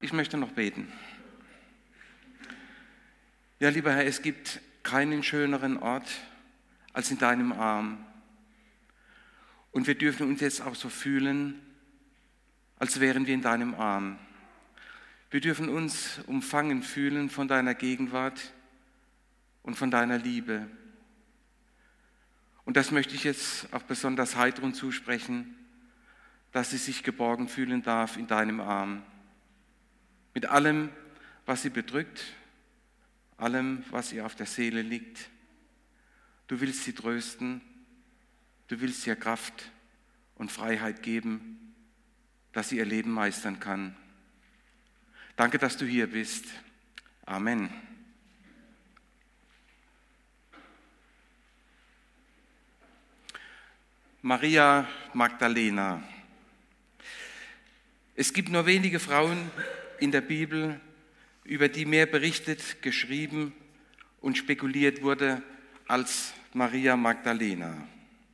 Ich möchte noch beten. Ja, lieber Herr, es gibt keinen schöneren Ort als in deinem Arm. Und wir dürfen uns jetzt auch so fühlen, als wären wir in deinem Arm. Wir dürfen uns umfangen fühlen von deiner Gegenwart und von deiner Liebe. Und das möchte ich jetzt auch besonders Heidrun zusprechen, dass sie sich geborgen fühlen darf in deinem Arm. Mit allem, was sie bedrückt, allem, was ihr auf der Seele liegt. Du willst sie trösten, du willst ihr Kraft und Freiheit geben, dass sie ihr Leben meistern kann. Danke, dass du hier bist. Amen. Maria Magdalena. Es gibt nur wenige Frauen in der Bibel, über die mehr berichtet, geschrieben und spekuliert wurde als Maria Magdalena.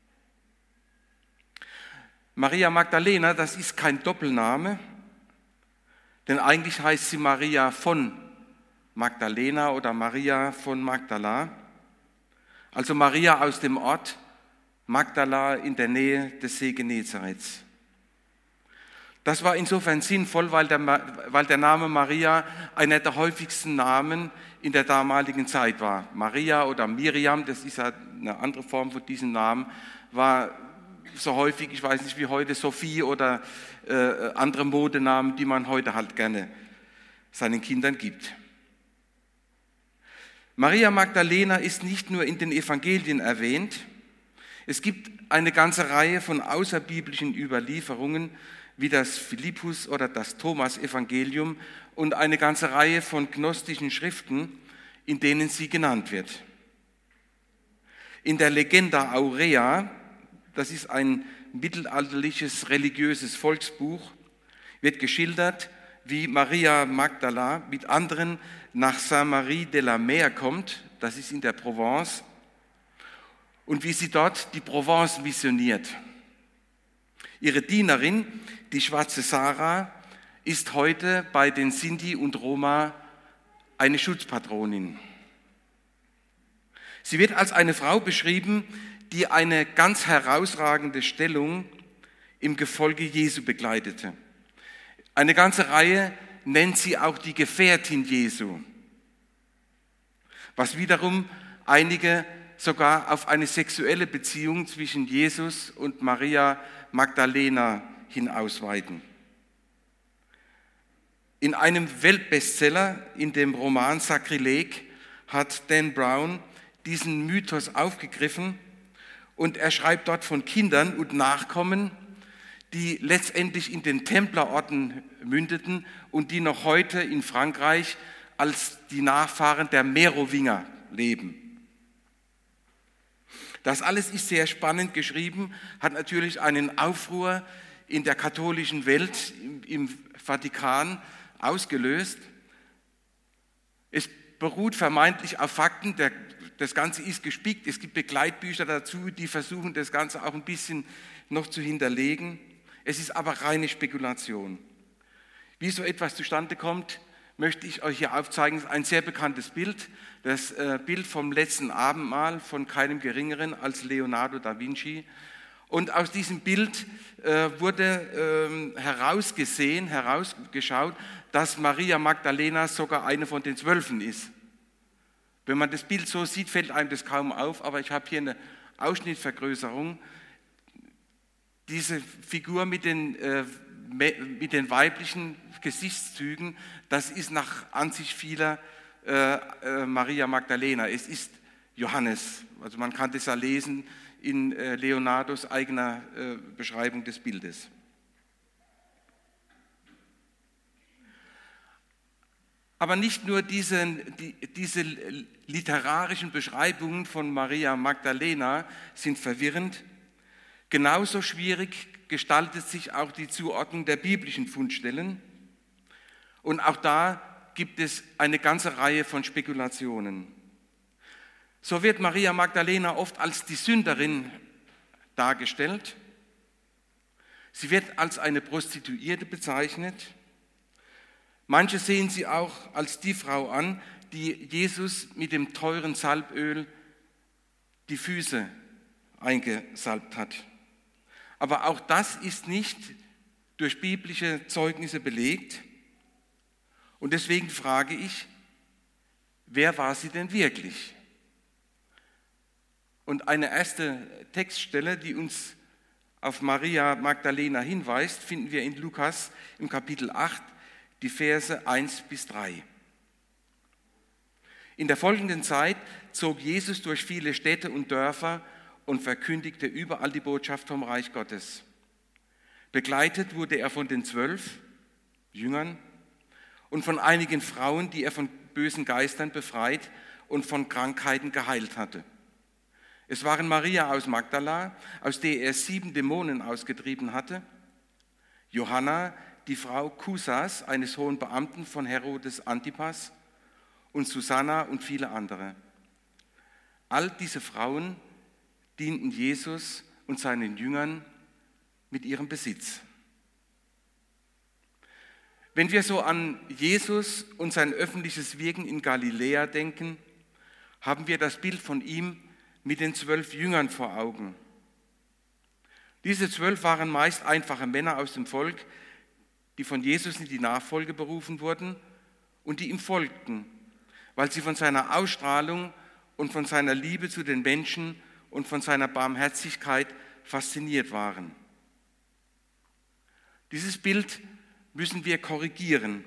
Maria Magdalena, das ist kein Doppelname, denn eigentlich heißt sie Maria von Magdalena oder Maria von Magdala, also Maria aus dem Ort Magdala in der Nähe des See Genezarets. Das war insofern sinnvoll, weil der Name Maria einer der häufigsten Namen in der damaligen Zeit war. Maria oder Miriam, das ist ja eine andere Form von diesem Namen, war so häufig, ich weiß nicht wie heute, Sophie oder andere Modenamen, die man heute halt gerne seinen Kindern gibt. Maria Magdalena ist nicht nur in den Evangelien erwähnt, es gibt eine ganze Reihe von außerbiblischen Überlieferungen, wie das Philippus- oder das Thomas-Evangelium und eine ganze Reihe von gnostischen Schriften, in denen sie genannt wird. In der Legenda Aurea, das ist ein mittelalterliches religiöses Volksbuch, wird geschildert, wie Maria Magdala mit anderen nach Saint-Marie-de-la-Mer kommt, das ist in der Provence, und wie sie dort die Provence missioniert. Ihre Dienerin, die schwarze Sarah, ist heute bei den Sinti und Roma eine Schutzpatronin. Sie wird als eine Frau beschrieben, die eine ganz herausragende Stellung im Gefolge Jesu bekleidete. Eine ganze Reihe nennt sie auch die Gefährtin Jesu, was wiederum einige sogar auf eine sexuelle Beziehung zwischen Jesus und Maria Magdalena hin ausweiten. In einem Weltbestseller, in dem Roman Sakrileg, hat Dan Brown diesen Mythos aufgegriffen und er schreibt dort von Kindern und Nachkommen, die letztendlich in den Templerorden mündeten und die noch heute in Frankreich als die Nachfahren der Merowinger leben. Das alles ist sehr spannend geschrieben, hat natürlich einen Aufruhr in der katholischen Welt, im Vatikan ausgelöst. Es beruht vermeintlich auf Fakten, das Ganze ist gespickt, es gibt Begleitbücher dazu, die versuchen das Ganze auch ein bisschen noch zu hinterlegen. Es ist aber reine Spekulation. Wie so etwas zustande kommt, möchte ich euch hier aufzeigen. Das ist ein sehr bekanntes Bild, das Bild vom letzten Abendmahl von keinem Geringeren als Leonardo da Vinci. Und aus diesem Bild wurde herausgeschaut, dass Maria Magdalena sogar eine von den 12 ist. Wenn man das Bild so sieht, fällt einem das kaum auf, aber ich habe hier eine Ausschnittvergrößerung. Diese Figur mit den weiblichen Gesichtszügen, das ist nach Ansicht vieler Maria Magdalena. Es ist Johannes. Also man kann das ja lesen in Leonardos eigener Beschreibung des Bildes. Aber nicht nur diese literarischen Beschreibungen von Maria Magdalena sind verwirrend, genauso schwierig gestaltet sich auch die Zuordnung der biblischen Fundstellen. Und auch da gibt es eine ganze Reihe von Spekulationen. So wird Maria Magdalena oft als die Sünderin dargestellt. Sie wird als eine Prostituierte bezeichnet. Manche sehen sie auch als die Frau an, die Jesus mit dem teuren Salböl die Füße eingesalbt hat. Aber auch das ist nicht durch biblische Zeugnisse belegt. Und deswegen frage ich, wer war sie denn wirklich? Und eine erste Textstelle, die uns auf Maria Magdalena hinweist, finden wir in Lukas im Kapitel 8, die Verse 1-3. In der folgenden Zeit zog Jesus durch viele Städte und Dörfer und verkündigte überall die Botschaft vom Reich Gottes. Begleitet wurde er von den 12 Jüngern und von einigen Frauen, die er von bösen Geistern befreit und von Krankheiten geheilt hatte. Es waren Maria aus Magdala, aus der er 7 Dämonen ausgetrieben hatte, Johanna, die Frau Kusas, eines hohen Beamten von Herodes Antipas, und Susanna und viele andere. All diese Frauen dienten Jesus und seinen Jüngern mit ihrem Besitz. Wenn wir so an Jesus und sein öffentliches Wirken in Galiläa denken, haben wir das Bild von ihm mit den 12 Jüngern vor Augen. Diese 12 waren meist einfache Männer aus dem Volk, die von Jesus in die Nachfolge berufen wurden und die ihm folgten, weil sie von seiner Ausstrahlung und von seiner Liebe zu den Menschen und von seiner Barmherzigkeit fasziniert waren. Dieses Bild müssen wir korrigieren.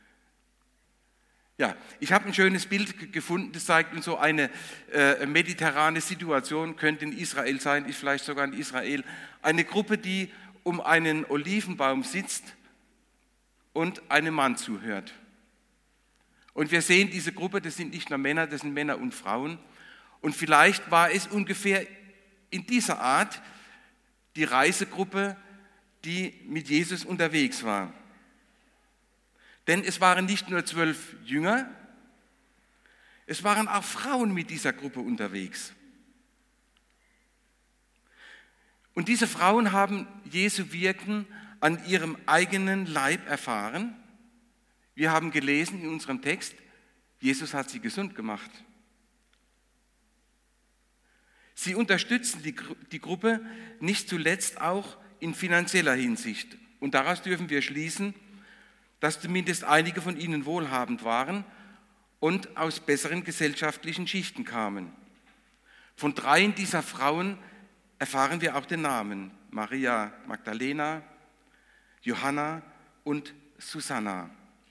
Ja, ich habe ein schönes Bild gefunden, das zeigt uns so eine mediterrane Situation, könnte in Israel sein, ist vielleicht sogar in Israel. Eine Gruppe, die um einen Olivenbaum sitzt und einem Mann zuhört. Und wir sehen diese Gruppe, das sind nicht nur Männer, das sind Männer und Frauen. Und vielleicht war es ungefähr in dieser Art die Reisegruppe, die mit Jesus unterwegs war. Denn es waren nicht nur 12 Jünger, es waren auch Frauen mit dieser Gruppe unterwegs. Und diese Frauen haben Jesu Wirken an ihrem eigenen Leib erfahren. Wir haben gelesen in unserem Text, Jesus hat sie gesund gemacht. Sie unterstützen die Gruppe nicht zuletzt auch in finanzieller Hinsicht. Und daraus dürfen wir schließen, dass zumindest einige von ihnen wohlhabend waren und aus besseren gesellschaftlichen Schichten kamen. Von 3 dieser Frauen erfahren wir auch den Namen: Maria Magdalena, Johanna und Susanna.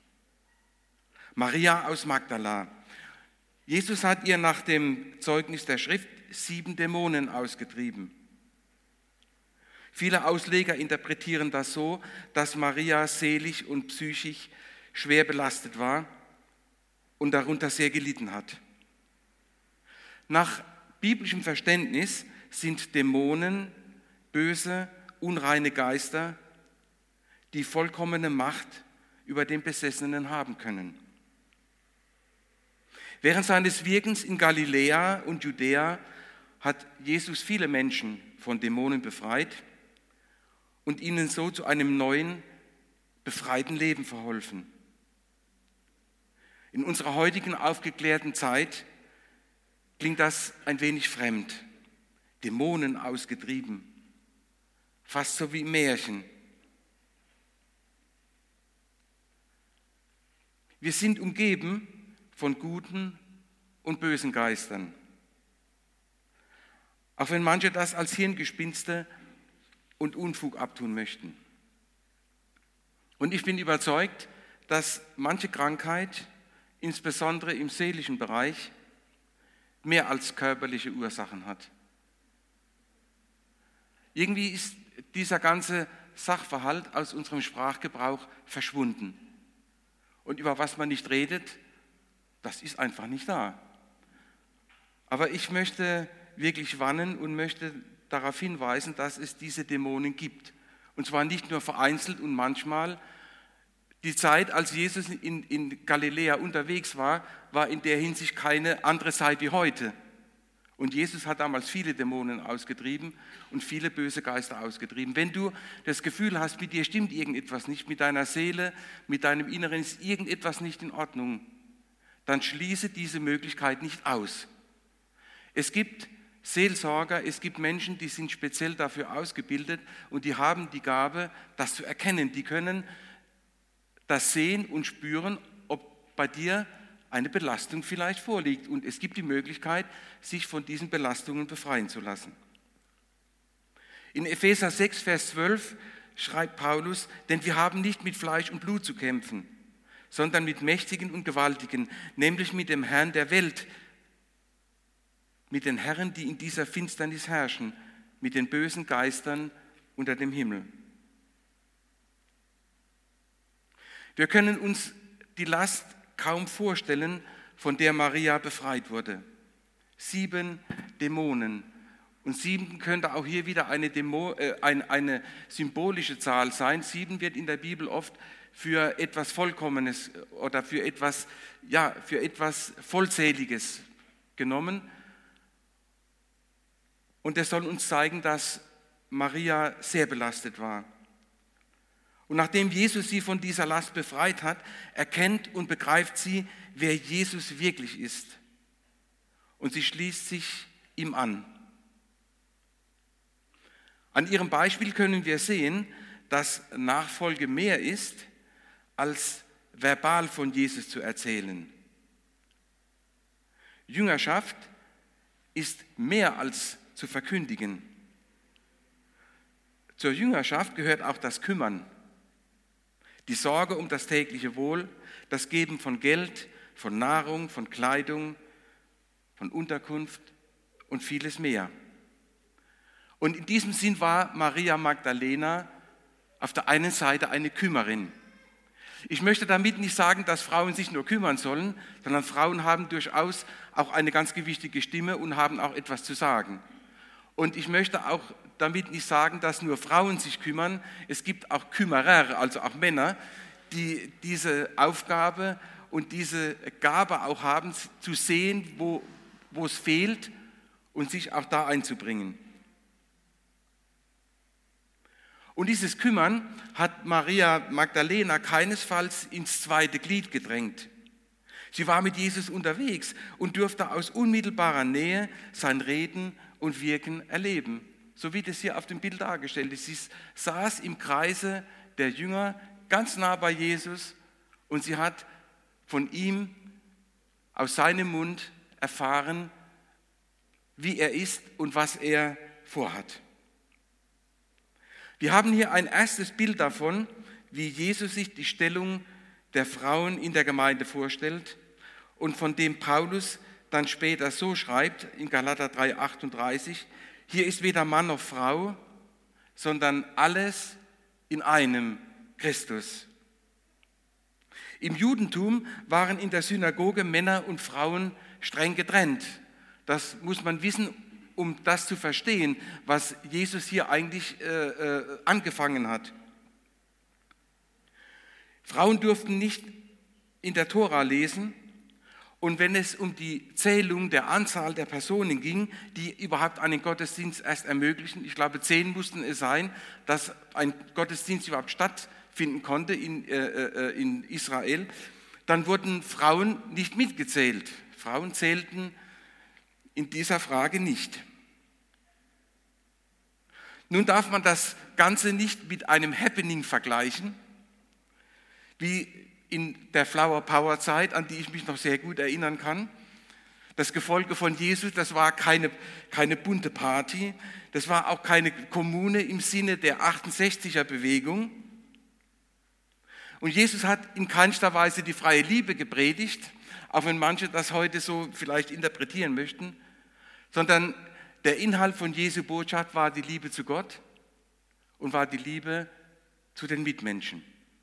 Maria aus Magdala. Jesus hat ihr nach dem Zeugnis der Schrift 7 Dämonen ausgetrieben. Viele Ausleger interpretieren das so, dass Maria seelisch und psychisch schwer belastet war und darunter sehr gelitten hat. Nach biblischem Verständnis sind Dämonen böse, unreine Geister, die vollkommene Macht über den Besessenen haben können. Während seines Wirkens in Galiläa und Judäa hat Jesus viele Menschen von Dämonen befreit und ihnen so zu einem neuen, befreiten Leben verholfen. In unserer heutigen aufgeklärten Zeit klingt das ein wenig fremd. Dämonen ausgetrieben, fast so wie Märchen. Wir sind umgeben von guten und bösen Geistern. Auch wenn manche das als Hirngespinste und Unfug abtun möchten. Und ich bin überzeugt, dass manche Krankheit, insbesondere im seelischen Bereich, mehr als körperliche Ursachen hat. Irgendwie ist dieser ganze Sachverhalt aus unserem Sprachgebrauch verschwunden. Und über was man nicht redet, das ist einfach nicht da. Aber ich möchte wirklich warnen und möchte darauf hinweisen, dass es diese Dämonen gibt. Und zwar nicht nur vereinzelt und manchmal. Die Zeit, als Jesus in Galiläa unterwegs war, war in der Hinsicht keine andere Zeit wie heute. Und Jesus hat damals viele Dämonen ausgetrieben und viele böse Geister ausgetrieben. Wenn du das Gefühl hast, mit dir stimmt irgendetwas nicht, mit deiner Seele, mit deinem Inneren ist irgendetwas nicht in Ordnung, dann schließe diese Möglichkeit nicht aus. Es gibt Seelsorger, es gibt Menschen, die sind speziell dafür ausgebildet und die haben die Gabe, das zu erkennen. Die können das sehen und spüren, ob bei dir eine Belastung vielleicht vorliegt. Und es gibt die Möglichkeit, sich von diesen Belastungen befreien zu lassen. In Epheser 6, Vers 12 schreibt Paulus, denn wir haben nicht mit Fleisch und Blut zu kämpfen, sondern mit Mächtigen und Gewaltigen, nämlich mit dem Herrn der Welt, mit den Herren, die in dieser Finsternis herrschen, mit den bösen Geistern unter dem Himmel. Wir können uns die Last kaum vorstellen, von der Maria befreit wurde. 7 Dämonen. Und 7 könnte auch hier wieder eine symbolische Zahl sein. 7 wird in der Bibel oft für etwas Vollkommenes oder für etwas Vollzähliges genommen. Und das soll uns zeigen, dass Maria sehr belastet war. Und nachdem Jesus sie von dieser Last befreit hat, erkennt und begreift sie, wer Jesus wirklich ist. Und sie schließt sich ihm an. An ihrem Beispiel können wir sehen, dass Nachfolge mehr ist, als verbal von Jesus zu erzählen. Jüngerschaft ist mehr als zu verkündigen. Zur Jüngerschaft gehört auch das Kümmern, die Sorge um das tägliche Wohl, das Geben von Geld, von Nahrung, von Kleidung, von Unterkunft und vieles mehr. Und in diesem Sinn war Maria Magdalena auf der einen Seite eine Kümmerin. Ich möchte damit nicht sagen, dass Frauen sich nur kümmern sollen, sondern Frauen haben durchaus auch eine ganz gewichtige Stimme und haben auch etwas zu sagen. Und ich möchte auch damit nicht sagen, dass nur Frauen sich kümmern. Es gibt auch Kümmerer, also auch Männer, die diese Aufgabe und diese Gabe auch haben, zu sehen, wo es fehlt und sich auch da einzubringen. Und dieses Kümmern hat Maria Magdalena keinesfalls ins zweite Glied gedrängt. Sie war mit Jesus unterwegs und durfte aus unmittelbarer Nähe sein Reden und Wirken erleben, so wie das hier auf dem Bild dargestellt ist. Sie saß im Kreise der Jünger ganz nah bei Jesus und sie hat von ihm aus seinem Mund erfahren, wie er ist und was er vorhat. Wir haben hier ein erstes Bild davon, wie Jesus sich die Stellung der Frauen in der Gemeinde vorstellt und von dem Paulus dann später so schreibt in Galater 3,38, hier ist weder Mann noch Frau, sondern alles in einem Christus. Im Judentum waren in der Synagoge Männer und Frauen streng getrennt. Das muss man wissen, um das zu verstehen, was Jesus hier eigentlich angefangen hat. Frauen durften nicht in der Tora lesen und wenn es um die Zählung der Anzahl der Personen ging, die überhaupt einen Gottesdienst erst ermöglichen, ich glaube 10 mussten es sein, dass ein Gottesdienst überhaupt stattfinden konnte in Israel, dann wurden Frauen nicht mitgezählt. Frauen zählten in dieser Frage nicht. Nun darf man das Ganze nicht mit einem Happening vergleichen, wie in der Flower Power Zeit, an die ich mich noch sehr gut erinnern kann. Das Gefolge von Jesus, das war keine bunte Party, das war auch keine Kommune im Sinne der 68er Bewegung. Und Jesus hat in keinster Weise die freie Liebe gepredigt, auch wenn manche das heute so vielleicht interpretieren möchten, sondern der Inhalt von Jesu Botschaft war die Liebe zu Gott und war die Liebe zu den Mitmenschen.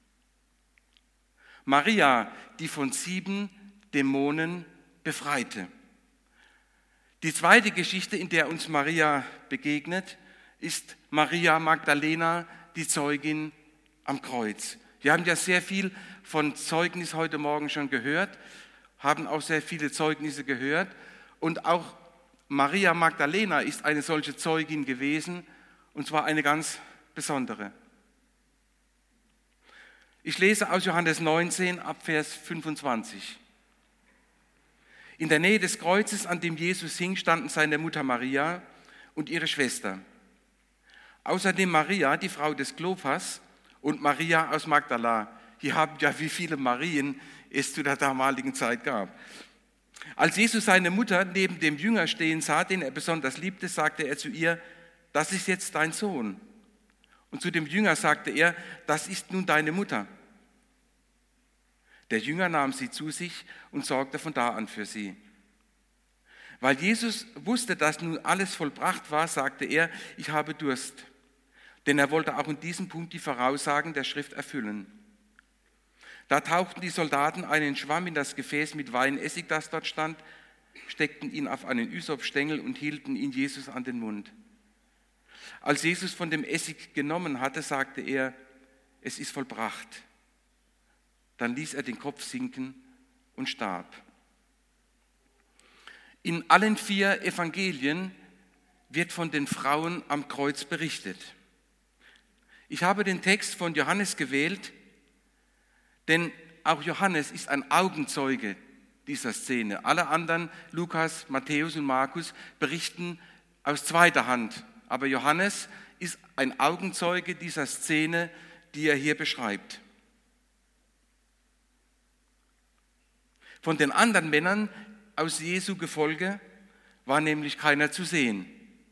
Maria, die von 7 Dämonen befreite. Die zweite Geschichte, in der uns Maria begegnet, ist Maria Magdalena, die Zeugin am Kreuz. Wir haben ja sehr viel von Zeugnis heute Morgen schon gehört, haben auch sehr viele Zeugnisse gehört und auch Maria Magdalena ist eine solche Zeugin gewesen, und zwar eine ganz besondere. Ich lese aus Johannes 19 ab Vers 25. In der Nähe des Kreuzes, an dem Jesus hing, standen seine Mutter Maria und ihre Schwester. Außerdem Maria, die Frau des Klopas, und Maria aus Magdala. Hier haben ja, wie viele Marien es zu der damaligen Zeit gab. Als Jesus seine Mutter neben dem Jünger stehen sah, den er besonders liebte, sagte er zu ihr: Das ist jetzt dein Sohn. Und zu dem Jünger sagte er: Das ist nun deine Mutter. Der Jünger nahm sie zu sich und sorgte von da an für sie. Weil Jesus wusste, dass nun alles vollbracht war, sagte er: Ich habe Durst. Denn er wollte auch in diesem Punkt die Voraussagen der Schrift erfüllen. Da tauchten die Soldaten einen Schwamm in das Gefäß mit Weinessig, das dort stand, steckten ihn auf einen Ysopstängel und hielten ihn Jesus an den Mund. Als Jesus von dem Essig genommen hatte, sagte er: Es ist vollbracht. Dann ließ er den Kopf sinken und starb. In allen 4 Evangelien wird von den Frauen am Kreuz berichtet. Ich habe den Text von Johannes gewählt, denn auch Johannes ist ein Augenzeuge dieser Szene. Alle anderen, Lukas, Matthäus und Markus, berichten aus zweiter Hand. Aber Johannes ist ein Augenzeuge dieser Szene, die er hier beschreibt. Von den anderen Männern aus Jesu Gefolge war nämlich keiner zu sehen.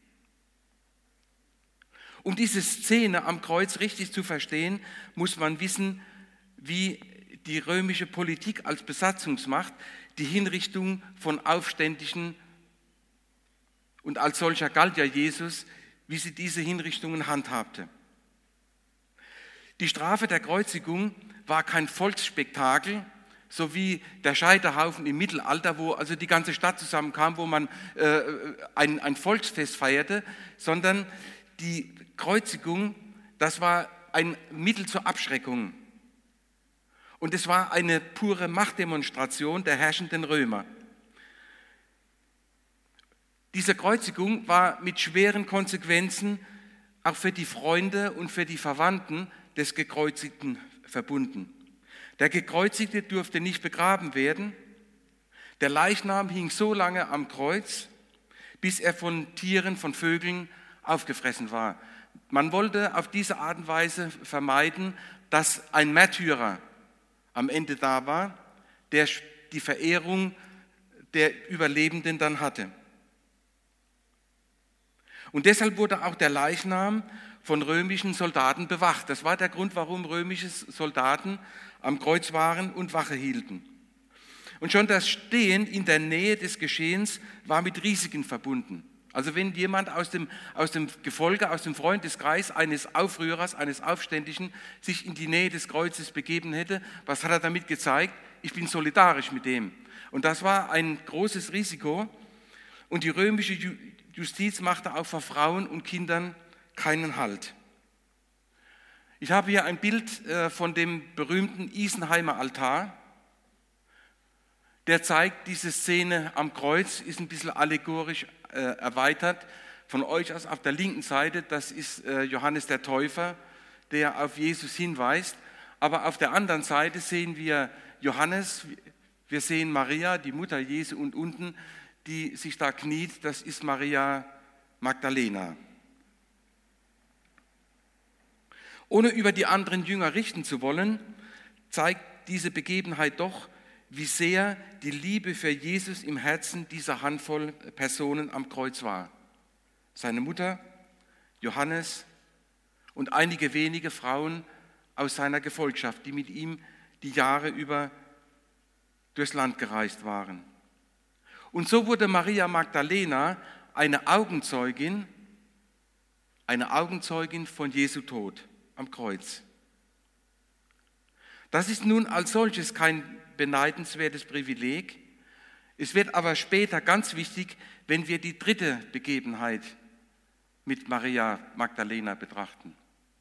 Um diese Szene am Kreuz richtig zu verstehen, muss man wissen, wie die römische Politik als Besatzungsmacht die Hinrichtung von Aufständischen, und als solcher galt ja Jesus, wie sie diese Hinrichtungen handhabte. Die Strafe der Kreuzigung war kein Volksspektakel, so wie der Scheiterhaufen im Mittelalter, wo also die ganze Stadt zusammenkam, wo man ein Volksfest feierte, sondern die Kreuzigung, das war ein Mittel zur Abschreckung. Und es war eine pure Machtdemonstration der herrschenden Römer. Diese Kreuzigung war mit schweren Konsequenzen auch für die Freunde und für die Verwandten des Gekreuzigten verbunden. Der Gekreuzigte durfte nicht begraben werden. Der Leichnam hing so lange am Kreuz, bis er von Tieren, von Vögeln aufgefressen war. Man wollte auf diese Art und Weise vermeiden, dass ein Märtyrer am Ende da war, der die Verehrung der Überlebenden dann hatte. Und deshalb wurde auch der Leichnam von römischen Soldaten bewacht. Das war der Grund, warum römische Soldaten am Kreuz waren und Wache hielten. Und schon das Stehen in der Nähe des Geschehens war mit Risiken verbunden. Also wenn jemand aus dem Gefolge, aus dem Freundeskreis eines Aufrührers, eines Aufständischen sich in die Nähe des Kreuzes begeben hätte, was hat er damit gezeigt? Ich bin solidarisch mit dem. Und das war ein großes Risiko. Und die römische Justiz machte auch vor Frauen und Kindern keinen Halt. Ich habe hier ein Bild von dem berühmten Isenheimer Altar. Der zeigt diese Szene am Kreuz, ist ein bisschen allegorisch erweitert. Von euch aus auf der linken Seite, das ist Johannes der Täufer, der auf Jesus hinweist. Aber auf der anderen Seite sehen wir Johannes, wir sehen Maria, die Mutter Jesu, und unten, die sich da kniet, das ist Maria Magdalena. Ohne über die anderen Jünger richten zu wollen, zeigt diese Begebenheit doch, wie sehr die Liebe für Jesus im Herzen dieser Handvoll Personen am Kreuz war. Seine Mutter, Johannes und einige wenige Frauen aus seiner Gefolgschaft, die mit ihm die Jahre über durchs Land gereist waren. Und so wurde Maria Magdalena eine Augenzeugin von Jesu Tod am Kreuz. Das ist nun als solches kein beneidenswertes Privileg. Es wird aber später ganz wichtig, wenn wir die dritte Begebenheit mit Maria Magdalena betrachten.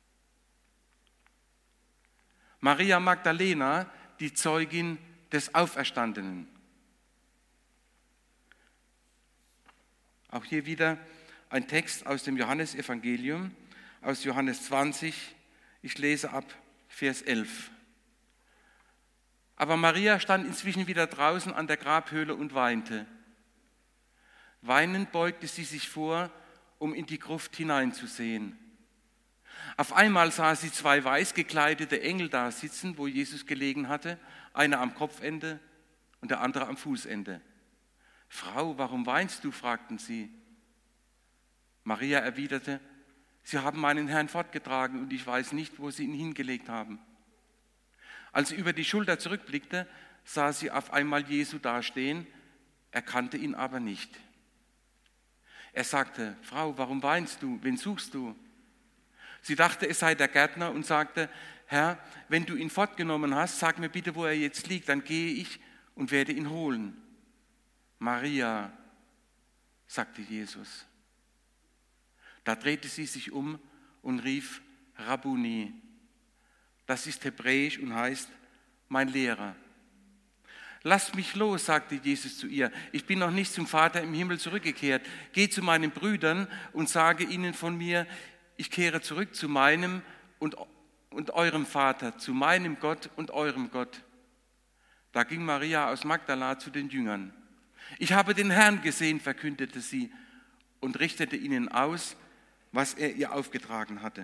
Maria Magdalena, die Zeugin des Auferstandenen. Auch hier wieder ein Text aus dem Johannesevangelium, aus Johannes 20. Ich lese ab Vers 11. Aber Maria stand inzwischen wieder draußen an der Grabhöhle und weinte. Weinend beugte sie sich vor, um in die Gruft hineinzusehen. Auf einmal sah sie zwei weiß gekleidete Engel da sitzen, wo Jesus gelegen hatte, einer am Kopfende und der andere am Fußende. »Frau, warum weinst du?« fragten sie. Maria erwiderte, »Sie haben meinen Herrn fortgetragen und ich weiß nicht, wo sie ihn hingelegt haben.« Als sie über die Schulter zurückblickte, sah sie auf einmal Jesu dastehen, erkannte ihn aber nicht. Er sagte, »Frau, warum weinst du? Wen suchst du?« Sie dachte, es sei der Gärtner und sagte, »Herr, wenn du ihn fortgenommen hast, sag mir bitte, wo er jetzt liegt, dann gehe ich und werde ihn holen.« »Maria«, sagte Jesus. Da drehte sie sich um und rief, »Rabbuni«. Das ist hebräisch und heißt, mein Lehrer. »Lasst mich los«, sagte Jesus zu ihr. »Ich bin noch nicht zum Vater im Himmel zurückgekehrt. Geh zu meinen Brüdern und sage ihnen von mir, ich kehre zurück zu meinem und eurem Vater, zu meinem Gott und eurem Gott.« Da ging Maria aus Magdala zu den Jüngern. »Ich habe den Herrn gesehen«, verkündete sie und richtete ihnen aus, was er ihr aufgetragen hatte.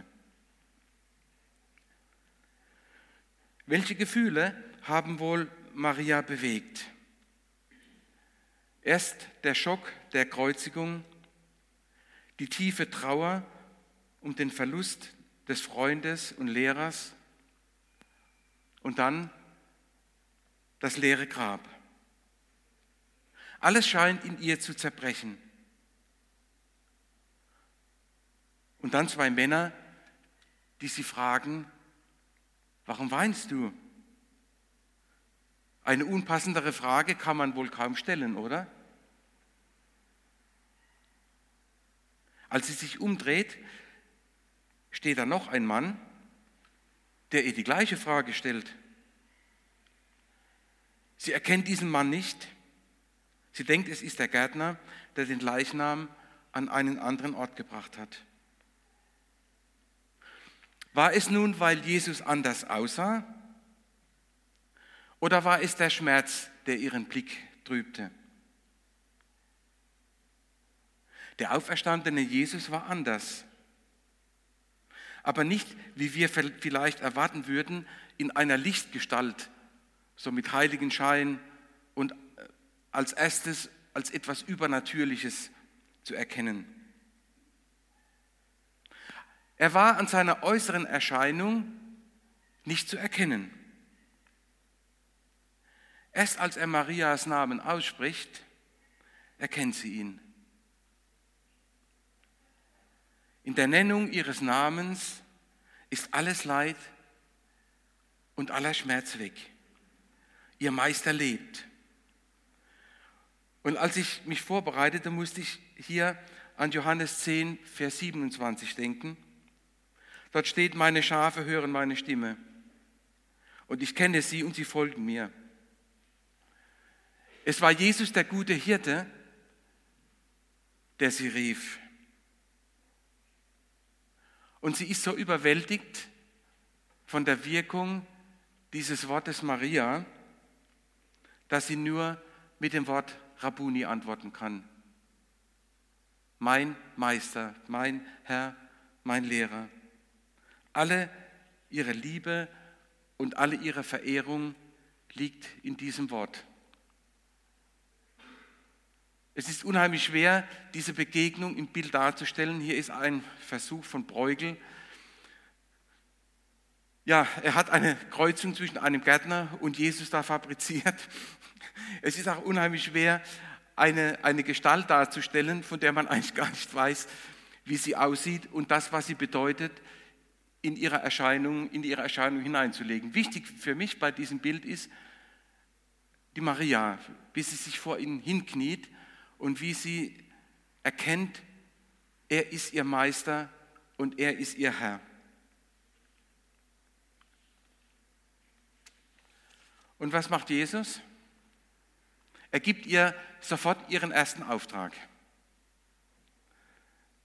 Welche Gefühle haben wohl Maria bewegt? Erst der Schock der Kreuzigung, die tiefe Trauer um den Verlust des Freundes und Lehrers und dann das leere Grab. Alles scheint in ihr zu zerbrechen. Und dann zwei Männer, die sie fragen, warum weinst du? Eine unpassendere Frage kann man wohl kaum stellen, oder? Als sie sich umdreht, steht da noch ein Mann, der ihr die gleiche Frage stellt. Sie erkennt diesen Mann nicht. Sie denkt, es ist der Gärtner, der den Leichnam an einen anderen Ort gebracht hat. War es nun, weil Jesus anders aussah? Oder war es der Schmerz, der ihren Blick trübte? Der auferstandene Jesus war anders. Aber nicht, wie wir vielleicht erwarten würden, in einer Lichtgestalt, so mit Heiligenschein und als erstes als etwas Übernatürliches zu erkennen. Er war an seiner äußeren Erscheinung nicht zu erkennen. Erst als er Marias Namen ausspricht, erkennt sie ihn. In der Nennung ihres Namens ist alles Leid und aller Schmerz weg. Ihr Meister lebt. Und als ich mich vorbereitete, musste ich hier an Johannes 10, Vers 27 denken. Dort steht, meine Schafe hören meine Stimme. Und ich kenne sie und sie folgen mir. Es war Jesus, der gute Hirte, der sie rief. Und sie ist so überwältigt von der Wirkung dieses Wortes Maria, dass sie nur mit dem Wort Rabbuni antworten kann. Mein Meister, mein Herr, mein Lehrer. Alle ihre Liebe und alle ihre Verehrung liegt in diesem Wort. Es ist unheimlich schwer, diese Begegnung im Bild darzustellen. Hier ist ein Versuch von Bruegel. Ja, er hat eine Kreuzung zwischen einem Gärtner und Jesus da fabriziert. Es ist auch unheimlich schwer, eine Gestalt darzustellen, von der man eigentlich gar nicht weiß, wie sie aussieht und das, was sie bedeutet, in ihre Erscheinung hineinzulegen. Wichtig für mich bei diesem Bild ist die Maria, wie sie sich vor ihnen hinkniet und wie sie erkennt, er ist ihr Meister und er ist ihr Herr. Und was macht Jesus? Er gibt ihr sofort ihren ersten Auftrag.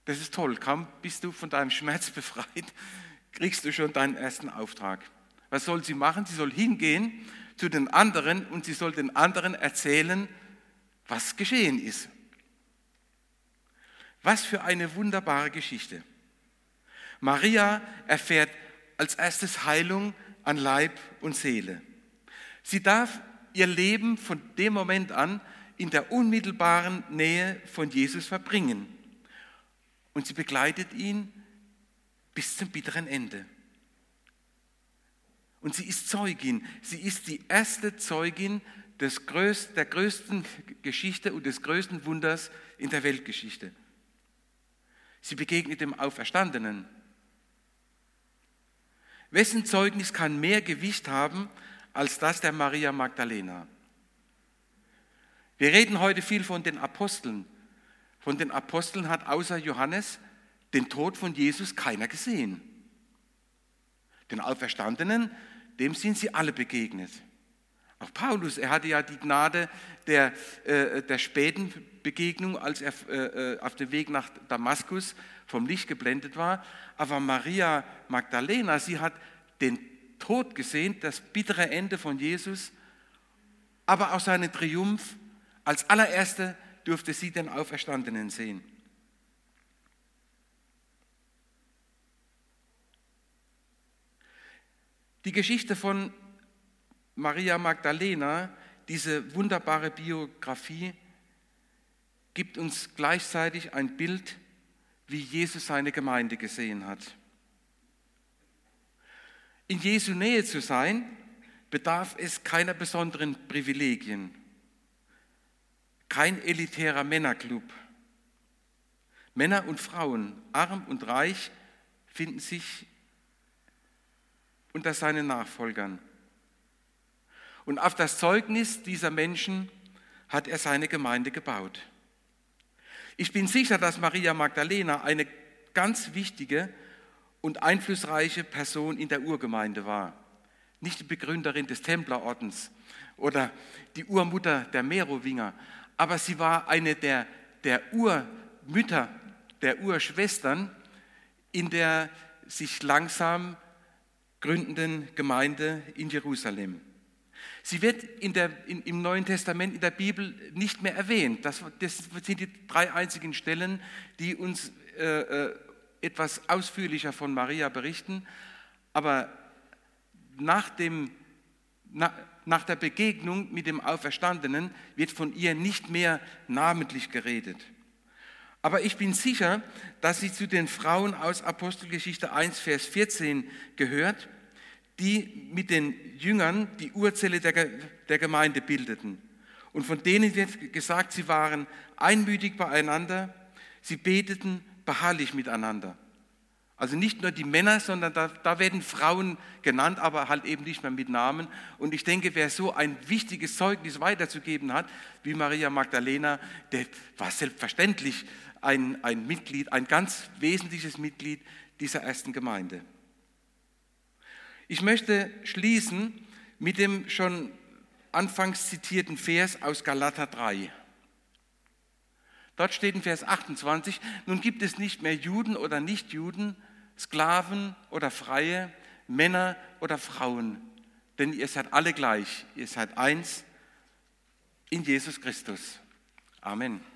Das ist toll. Kaum bist du von deinem Schmerz befreit, kriegst du schon deinen ersten Auftrag. Was soll sie machen? Sie soll hingehen zu den anderen und sie soll den anderen erzählen, was geschehen ist. Was für eine wunderbare Geschichte. Maria erfährt als erstes Heilung an Leib und Seele. Sie darf ihr Leben von dem Moment an in der unmittelbaren Nähe von Jesus verbringen. Und sie begleitet ihn bis zum bitteren Ende. Und sie ist Zeugin. Sie ist die erste Zeugin der größten Geschichte und des größten Wunders in der Weltgeschichte. Sie begegnet dem Auferstandenen. Wessen Zeugnis kann mehr Gewicht haben als das der Maria Magdalena? Wir reden heute viel von den Aposteln. Von den Aposteln hat außer Johannes den Tod von Jesus keiner gesehen. Den Auferstandenen, dem sind sie alle begegnet. Auch Paulus, er hatte ja die Gnade der späten Begegnung, als er auf dem Weg nach Damaskus vom Licht geblendet war. Aber Maria Magdalena, sie hat den Tod gesehen, das bittere Ende von Jesus, aber auch seinen Triumph. Als allererste durfte sie den Auferstandenen sehen. Die Geschichte von Maria Magdalena, diese wunderbare Biografie, gibt uns gleichzeitig ein Bild, wie Jesus seine Gemeinde gesehen hat. In Jesu Nähe zu sein, bedarf es keiner besonderen Privilegien. Kein elitärer Männerclub. Männer und Frauen, arm und reich, finden sich unter seinen Nachfolgern. Und auf das Zeugnis dieser Menschen hat er seine Gemeinde gebaut. Ich bin sicher, dass Maria Magdalena eine ganz wichtige und einflussreiche Person in der Urgemeinde war. Nicht die Begründerin des Templerordens oder die Urmutter der Merowinger, aber sie war eine der Urmütter, der Urschwestern in der sich langsam gründenden Gemeinde in Jerusalem. Sie wird im Neuen Testament in der Bibel nicht mehr erwähnt. Das sind die 3 einzigen Stellen, die uns etwas ausführlicher von Maria berichten. Aber nach der Begegnung mit dem Auferstandenen wird von ihr nicht mehr namentlich geredet. Aber ich bin sicher, dass sie zu den Frauen aus Apostelgeschichte 1, Vers 14 gehört, die mit den Jüngern die Urzelle der Gemeinde bildeten. Und von denen wird gesagt, sie waren einmütig beieinander, sie beteten beharrlich miteinander. Also nicht nur die Männer, sondern da werden Frauen genannt, aber halt eben nicht mehr mit Namen. Und ich denke, wer so ein wichtiges Zeugnis weiterzugeben hat, wie Maria Magdalena, der war selbstverständlich ein Mitglied, ein ganz wesentliches Mitglied dieser ersten Gemeinde. Ich möchte schließen mit dem schon anfangs zitierten Vers aus Galater 3. Dort steht in Vers 28, nun gibt es nicht mehr Juden oder Nichtjuden, Sklaven oder Freie, Männer oder Frauen, denn ihr seid alle gleich, ihr seid eins in Jesus Christus. Amen.